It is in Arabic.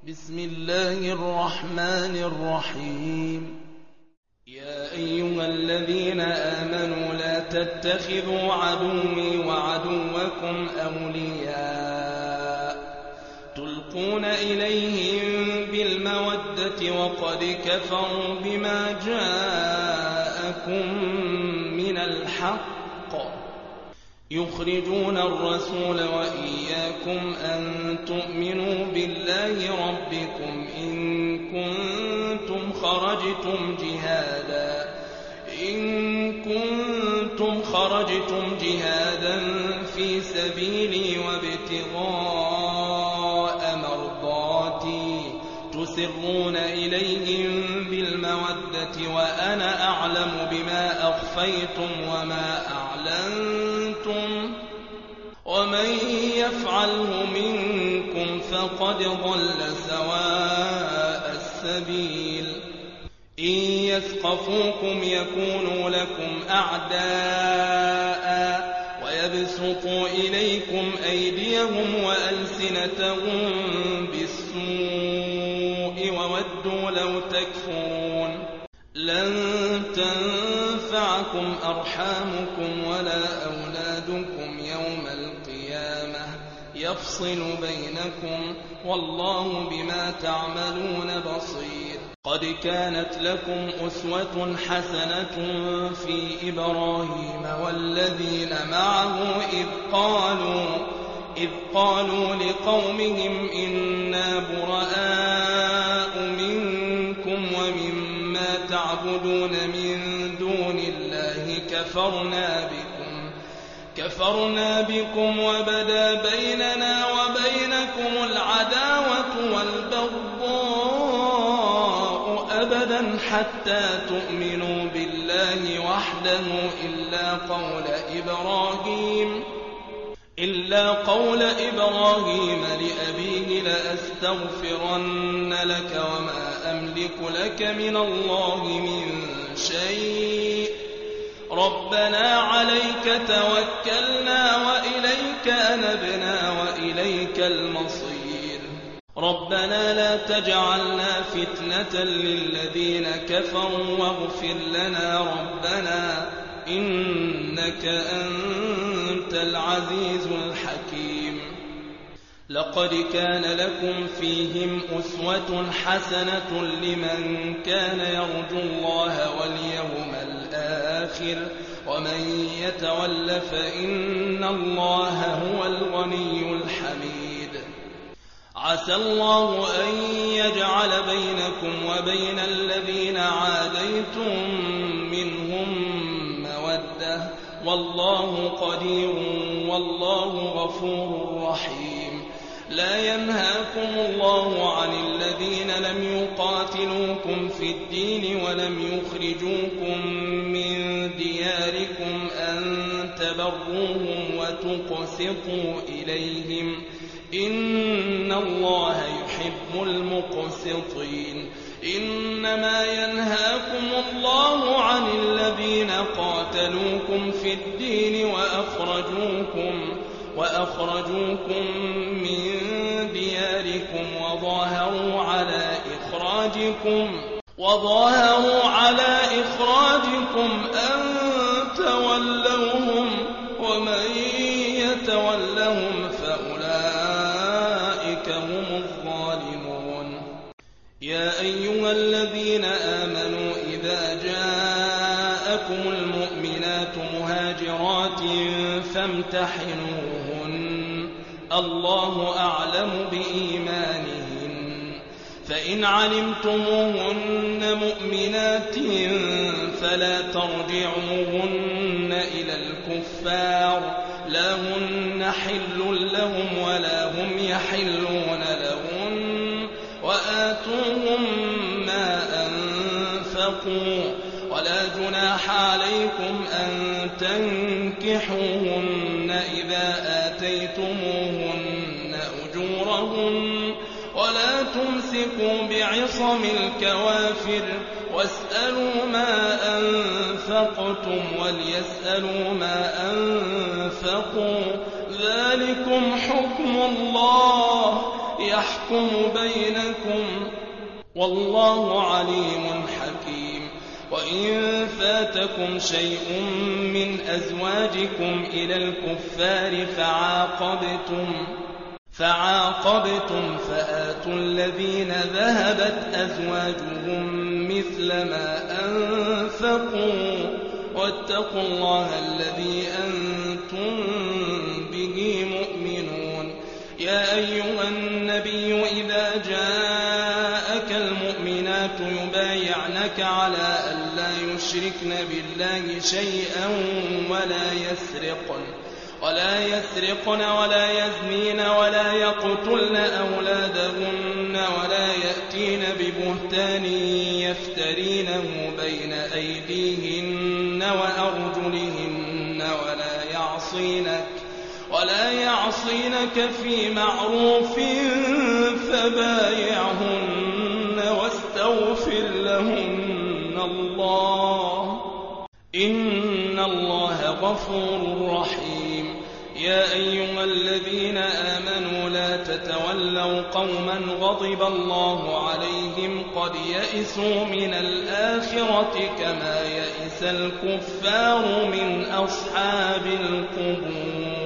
بسم الله الرحمن الرحيم. يا أيها الذين آمنوا لا تتخذوا عدوي وعدوكم أولياء تلقون إليهم بالمودة وقد كفروا بما جاءكم من الحق يخرجون الرسول وإياكم أن تؤمنوا بالله ربكم إن كنتم خرجتم جهادا في سبيلي وابتغاء مرضاتي تسرون إليهم بالمودة وأنا أعلم بما أخفيتم وما أعلنتم ومن يفعله منكم فقد ضل سواء السبيل. إن يثقفوكم يكونوا لكم أعداء ويبسطوا إليكم أيديهم وألسنتهم بالسوء وودوا لو تكفرون. لن تنفعكم أرحامكم ولا أولادكم يوم القيامة يفصل بينكم والله بما تعملون بصير. قد كانت لكم أسوة حسنة في إبراهيم والذين معه إذ قالوا لقومهم إنا براء منكم ومما تعبدون من دون الله كفرنا بكم وبدا بيننا وبينكم العداوة والبغضاء أبدا حتى تؤمنوا بالله وحده إلا قول إبراهيم لأبيه لأستغفرن لك وما أملك لك من الله من شيء ربنا عليك توكلنا وإليك أنبنا وإليك المصير. ربنا لا تجعلنا فتنة للذين كفروا واغفر لنا ربنا إنك أنت العزيز الحكيم. لقد كان لكم فيهم أسوة حسنة لمن كان يرجو الله واليوم الآخر ومن يتول فإن الله هو الغني الحميد. عسى الله أن يجعل بينكم وبين الذين عاديتم منهم مودة والله قدير والله غفور رحيم. لا ينهاكم الله عن الذين لم يقاتلوكم في الدين ولم يخرجوكم من دياركم أن تبروهم وتقسطوا إليهم إن الله يحب المقسطين. إنما ينهاكم الله عن الذين قاتلوكم في الدين وأخرجوكم من دياركم وظاهروا على إخراجكم أن تولوهم ومن يتولهم فأولئك هم الظالمون. يا أيها الذين آمنوا إذا جاءكم المؤمنات مهاجرات فامتحنوهن الله أعلم بإيمانهن فإن علمتموهن مؤمنات فلا ترجعوهن إلى الكفار لا هن حل لهم ولا هم يحلون لهن وآتوهم ما أنفقوا ولا جناح عليكم أن تنكحوهن إذا آتيتموهن أجورهن ولا تمسكوا بعصم الكوافر واسألوا ما أنفقتم وليسألوا ما أنفقوا ذلكم حكم الله يحكم بينكم والله عليم حكيم. وإن فاتكم شيء من أزواجكم إلى الكفار فعاقبتم فآتوا الذين ذهبت أزواجهم مثل ما أنفقوا واتقوا الله الذي أنتم به مؤمنون. يا أيها النبي إذا جاءك المؤمنات يبايعنك على ألا يشركن بالله شيئا ولا يسرقن ولا يزنين ولا يقتلن أولادهن ولا يأتين ببهتان يفترينه بين أيديهن وأرجلهن ولا يعصينك في معروف فبايعهن واستغفر لهن الله إن الله غفور رحيم. يا أيها الذين آمنوا لا تتولوا قوما غضب الله عليهم قد يئسوا من الآخرة كما يئس الكفار من أصحاب القبور.